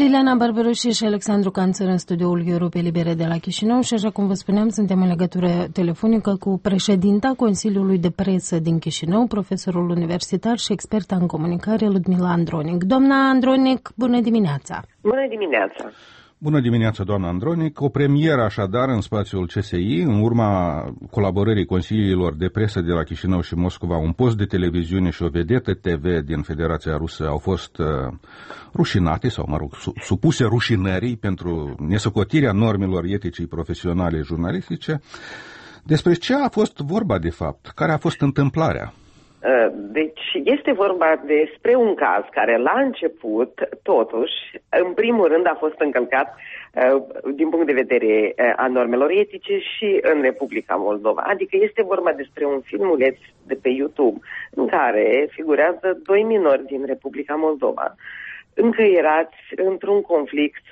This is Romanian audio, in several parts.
Liliana Barberoși și Alexandru Canțăr în studioul Europei Libere de la Chișinău și, așa cum vă spuneam, suntem în legătură telefonică cu președinta Consiliului de Presă din Chișinău, profesorul universitar și experta în comunicare, Ludmila Andronic. Doamna Andronic, bună dimineața! Bună dimineața! Bună dimineața, doamna Andronic. O premieră așadar în spațiul CSI, în urma colaborării Consiliilor de Presă de la Chișinău și Moscova, un post de televiziune și o vedetă TV din Federația Rusă au fost rușinate sau, supuse rușinării pentru nesocotirea normelor eticii profesionale jurnalistice. Despre ce a fost vorba de fapt? Care a fost întâmplarea? Deci este vorba despre un caz care la început, totuși, în primul rând a fost încălcat din punct de vedere a normelor etice și în Republica Moldova. Adică este vorba despre un filmuleț de pe YouTube în care figurează doi minori din Republica Moldova încăierați într-un conflict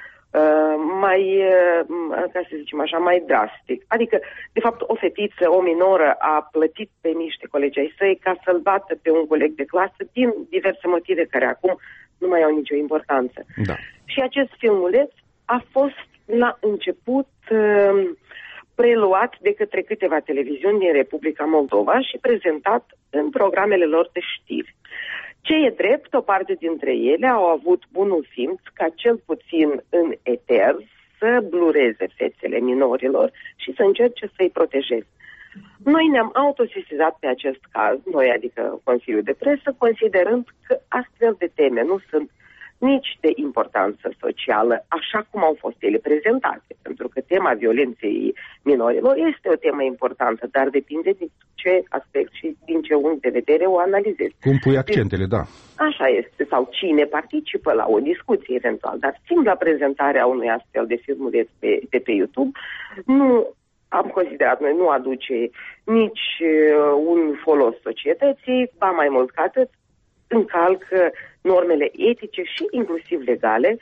ca să zicem așa, mai drastic. Adică, de fapt, o fetiță, o minoră, a plătit pe niște colegi ai săi ca să-l bată pe un coleg de clasă din diverse motive care acum nu mai au nicio importanță. Da. Și acest filmuleț a fost la început preluat de către câteva televiziuni din Republica Moldova și prezentat în programele lor de știri. Ce e drept, o parte dintre ele au avut bunul simț ca cel puțin în eter să blureze fețele minorilor și să încerce să-i protejeze. Noi ne-am autosesizat pe acest caz, noi adică Consiliul de Presă, considerând că astfel de teme nu sunt nici de importanță socială, așa cum au fost ele prezentate, pentru că tema violenței minorilor este o temă importantă, dar depinde de ce aspect și din ce unghi de vedere o analizezi. Cum pui accentele, da. Așa este, sau cine participă la o discuție eventual, dar simpla prezentarea unui astfel de filmuleț de pe YouTube nu am considerat noi, nu aduce nici un folos societății, ba mai mult ca atât, încalcă normele etice și inclusiv legale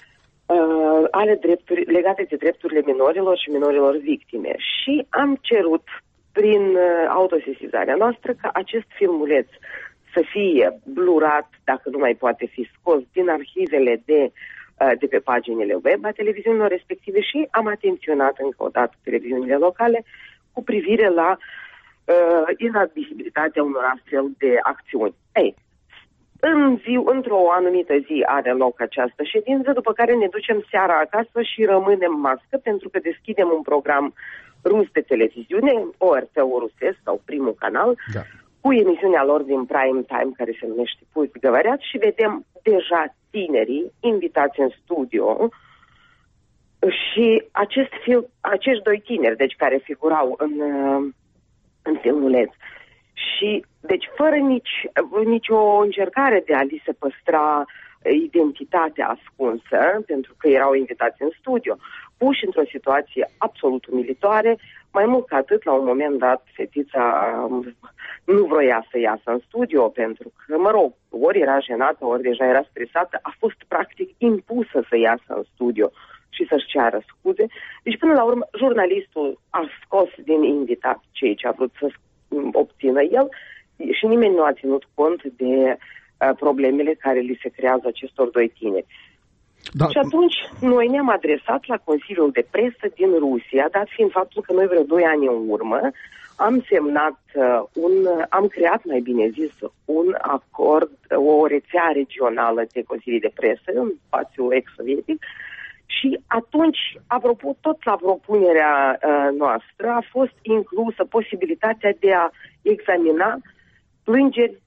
legate de drepturile minorilor și minorilor victime. Și am cerut prin autosesizarea noastră ca acest filmuleț să fie blurat, dacă nu mai poate fi scos din arhivele de pe paginile web a televiziunilor respective și am atenționat încă o dată televiziunile locale cu privire la inadmisibilitatea unor astfel de acțiuni. Într-o anumită zi are loc această ședință, după care ne ducem seara acasă și rămânem mască pentru că deschidem un program rus de televiziune, ORT-ul rusesc sau primul canal, da, cu emisiunea lor din prime time care se numește Puls Găvăreaț și vedem deja tinerii invitați în studio și acești doi tineri, deci care figurau în filmuleț. Și, deci, fără nicio încercare de a li se păstra identitatea ascunsă, pentru că erau invitați în studio, puși într-o situație absolut umilitoare, mai mult ca atât, la un moment dat, fetița nu vroia să iasă în studio, pentru că, ori era jenată, ori deja era stresată, a fost, practic, impusă să iasă în studio și să-și ceară scuze. Deci, până la urmă, jurnalistul a scos din invitat ceea ce a vrut să obțină el și nimeni nu a ținut cont de problemele care li se creează acestor doi tineri. Da. Și atunci noi ne-am adresat la Consiliul de Presă din Rusia, dat fiind faptul că noi vreo 2 ani în urmă am semnat am creat, mai bine zis, un acord, o rețea regională de Consilii de Presă în spațiul ex-sovietic. Și atunci, apropo, tot la propunerea noastră a fost inclusă posibilitatea de a examina plângeri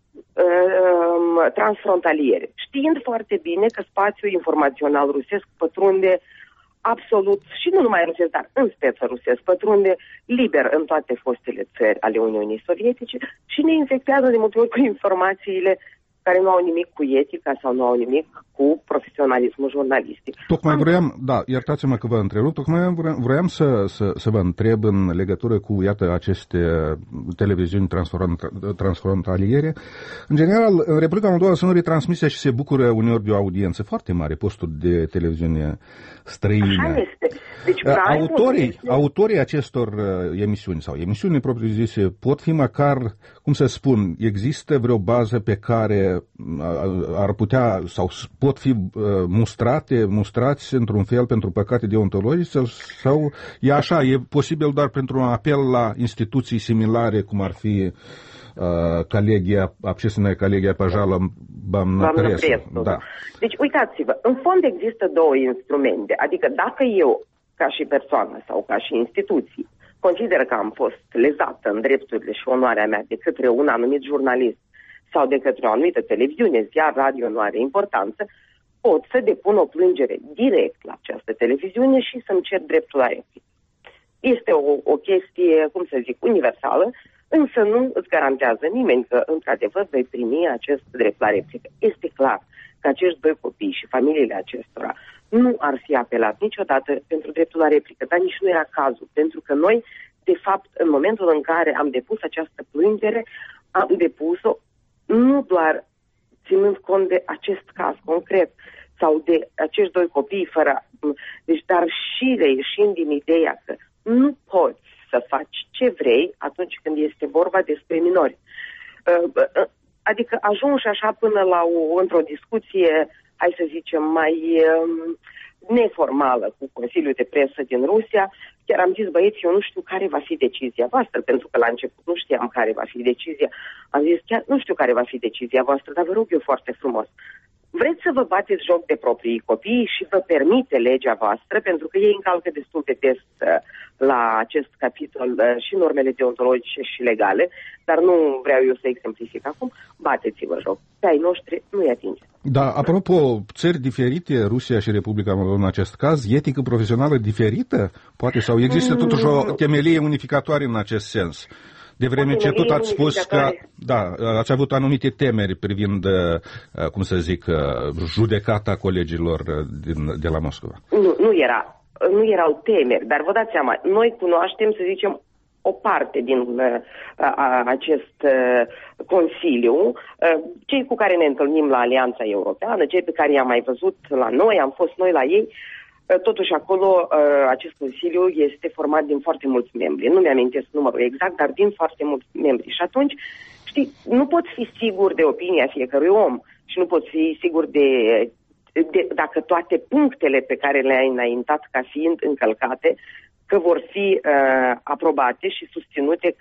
transfrontaliere, știind foarte bine că spațiul informațional rusesc pătrunde absolut, și nu numai rusesc, dar în speță rusesc, pătrunde liber în toate fostele țări ale Uniunii Sovietice și ne infectează de multe ori cu informațiile care nu au nimic cu etica sau nu au nimic cu profesionalismul jurnalistic. Tocmai vroiam, iertați-mă că vă întrerup, tocmai vroiam să vă întreb în legătură cu, iată, aceste televiziuni transfrontaliere. În general, în Republica Moldova sunt retransmise și se bucură uneori de o audiență foarte mare, posturi de televiziune străine. Așa este. Deci, autorii acestor emisiuni sau emisiuni propriu-zise pot fi măcar, cum să spun, există vreo bază pe care ar putea sau pot fi mustrați într-un fel pentru păcate deontologice sau e așa, e posibil doar pentru un apel la instituții similare cum ar fi общественная коллегия по жалобам на прессу. Da. Deci, uitați-vă, în fond există două instrumente. Adică dacă eu, ca și persoană sau ca și instituții, consider că am fost lezată în drepturile și onoarea mea de către un anumit jurnalist sau de către o anumită televiziune, ziar, radio, nu are importanță, pot să depun o plângere direct la această televiziune și să-mi cer dreptul la replică. Este o chestie, cum să zic, universală, însă nu îți garantează nimeni că, într-adevăr, vei primi acest drept la replică. Este clar că acești doi copii și familiile acestora nu ar fi apelat niciodată pentru dreptul la replică, dar nici nu era cazul, pentru că noi, de fapt, în momentul în care am depus această plângere, am depus-o nu doar ținând cont de acest caz concret sau de acești doi copii, deci, dar și reieșind din ideea că nu poți să faci ce vrei atunci când este vorba despre minori. Adică ajungi așa până la într-o discuție, hai să zicem, mai neformală cu Consiliul de Presă din Rusia. Chiar am zis, băieți, eu nu știu care va fi decizia voastră, pentru că la început nu știam care va fi decizia. Am zis, chiar nu știu care va fi decizia voastră, dar vă rog eu foarte frumos. Vreți să vă bateți joc de proprii copii și vă permite legea voastră, pentru că ei încalcă destul de des la acest capitol și normele deontologice și legale, dar nu vreau eu să exemplific acum, bateți-vă joc. Pe ai noștri nu-i atinge. Da, apropo, țări diferite, Rusia și Republica Moldova în acest caz, etică profesională diferită? Poate, sau există totuși o temelie unificatoare în acest sens? De vreme ce tot ați spus că, da, ați avut anumite temeri privind, cum să zic, judecata colegilor de la Moscova. Nu erau temeri, dar vă dați seama, noi cunoaștem, să zicem, o parte din acest Consiliu, cei cu care ne întâlnim la Alianța Europeană, cei pe care i-am mai văzut la noi, am fost noi la ei. Totuși acolo acest Consiliu este format din foarte mulți membri. Nu mi-amintesc numărul exact, dar din foarte mulți membri. Și atunci, știi, nu poți fi sigur de opinia fiecărui om și nu poți fi sigur de dacă toate punctele pe care le-ai înaintat ca fiind încălcate, că vor fi aprobate și susținute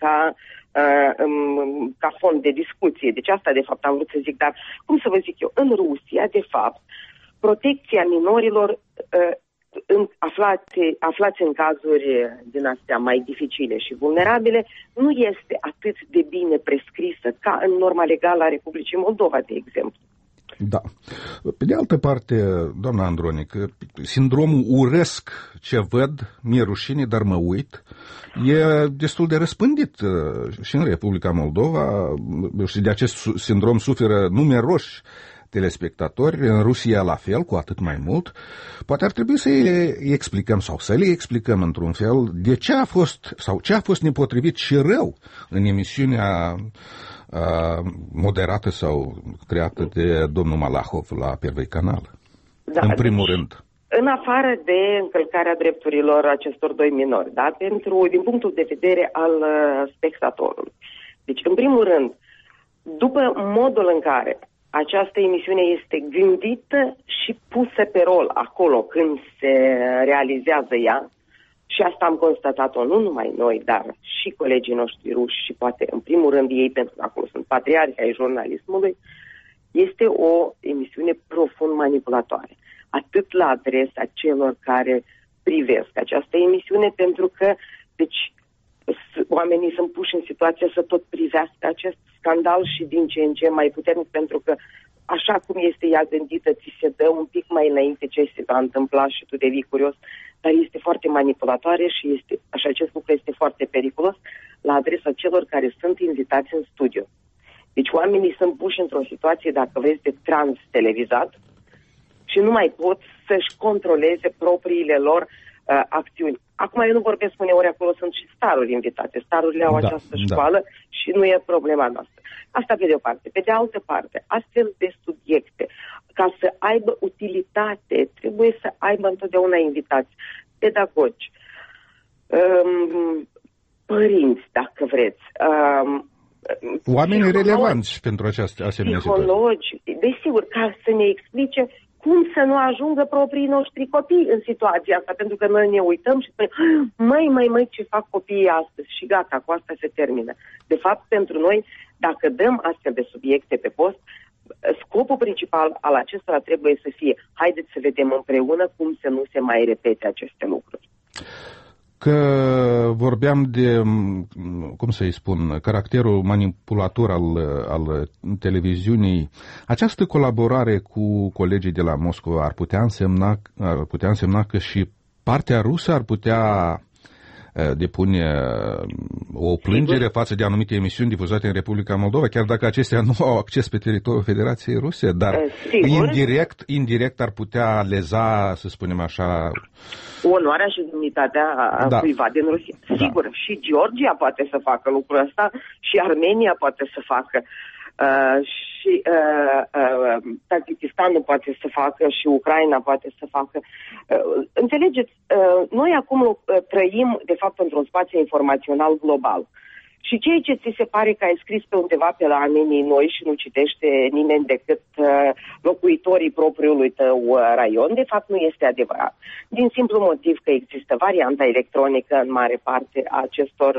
ca fond de discuție. Deci asta, de fapt, am vrut să zic. Dar, cum să vă zic eu, în Rusia, de fapt, protecția minorilor aflați în cazuri din astea mai dificile și vulnerabile, nu este atât de bine prescrisă ca în norma legală a Republicii Moldova, de exemplu. Da. Pe de altă parte, doamna Andronic, sindromul urăsc ce văd, mi-e rușine, dar mă uit, e destul de răspândit și în Republica Moldova și de acest sindrom suferă numeroși telespectatori, în Rusia la fel, cu atât mai mult. Poate ar trebui să le explicăm sau să le explicăm într-un fel de ce a fost sau ce a fost nepotrivit și rău în emisiunea moderată sau creată de domnul Malahov la Первый Canal. Da, în primul rând. În afară de încălcarea drepturilor acestor doi minori, da? Din punctul de vedere al spectatorului. Deci, în primul rând, după modul în care această emisiune este gândită și pusă pe rol acolo când se realizează ea, și asta am constatat-o nu numai noi, dar și colegii noștri ruși și poate în primul rând ei, pentru că acolo sunt patriarhi ai jurnalismului, este o emisiune profund manipulatoare. Atât la adresa celor care privesc această emisiune, pentru că deci, oamenii sunt puși în situația să tot privească acest scandal și din ce în ce mai puternic, pentru că așa cum este ea gândită, ți se dă un pic mai înainte ce se va întâmpla și tu devii curios, dar este foarte manipulatoare și acest lucru este foarte periculos la adresa celor care sunt invitați în studio. Deci oamenii sunt puși într-o situație, dacă vreți, de trans televizat și nu mai pot să-și controleze propriile lor acțiuni. Acum eu nu vorbesc, uneori acolo sunt și staruri invitate. Starurile au această școală și nu e problema noastră. Asta pe de o parte. Pe de altă parte, astfel de subiecte, ca să aibă utilitate, trebuie să aibă întotdeauna invitați pedagogi, părinți, dacă vreți, Oameni relevanți pentru această asemenea situație. Psihologi, desigur, ca să ne explice cum să nu ajungă proprii noștri copii în situația asta, pentru că noi ne uităm și spunem, măi, ce fac copiii astăzi și gata, cu asta se termină. De fapt, pentru noi, dacă dăm astfel de subiecte pe post, scopul principal al acestora trebuie să fie, haideți să vedem împreună cum să nu se mai repete aceste lucruri. Că vorbeam de, cum să-i spun, caracterul manipulator al televiziunii, această colaborare cu colegii de la Moscova ar putea însemna că și partea rusă ar putea depune o plângere față de anumite emisiuni difuzate în Republica Moldova, chiar dacă acestea nu au acces pe teritoriul Federației Ruse, dar indirect ar putea leza, să spunem așa, onoarea și demnitatea cuiva din Rusia. Sigur, și Georgia poate să facă lucrul ăsta, și Armenia poate să facă, și Tajikistanul poate să facă, și Ucraina poate să facă. Înțelegeți, noi acum trăim, de fapt, într-un spațiu informațional global. Și ceea ce ți se pare că ai scris pe undeva pe la amenii noi și nu citește nimeni decât locuitorii propriului tău raion, de fapt nu este adevărat. Din simplu motiv că există varianta electronică în mare parte a acestor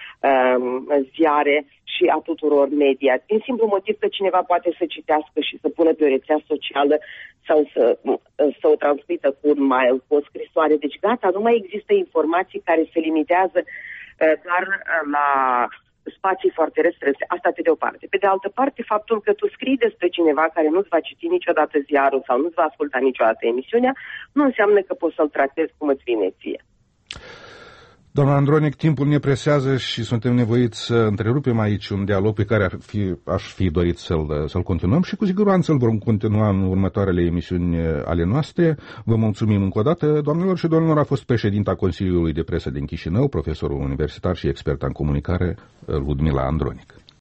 ziare și a tuturor media. Din simplu motiv că cineva poate să citească și să pună pe o rețea socială sau să o transmită cu un mail, cu o scrisoare. Deci gata, nu mai există informații care se limitează doar la spații foarte restrânse. Asta pe de o parte. Pe de altă parte, faptul că tu scrii despre cineva care nu-ți va citi niciodată ziarul sau nu-ți va asculta niciodată emisiunea, nu înseamnă că poți să-l tratezi cum îți vine ție. Doamna Andronic, timpul ne presează și suntem nevoiți să întrerupem aici un dialog pe care aș fi dorit să-l continuăm și cu siguranță îl vom continua în următoarele emisiuni ale noastre. Vă mulțumim încă o dată, doamnelor și domnilor. A fost președinta Consiliului de Presă din Chișinău, profesorul universitar și expert în comunicare, Ludmila Andronic.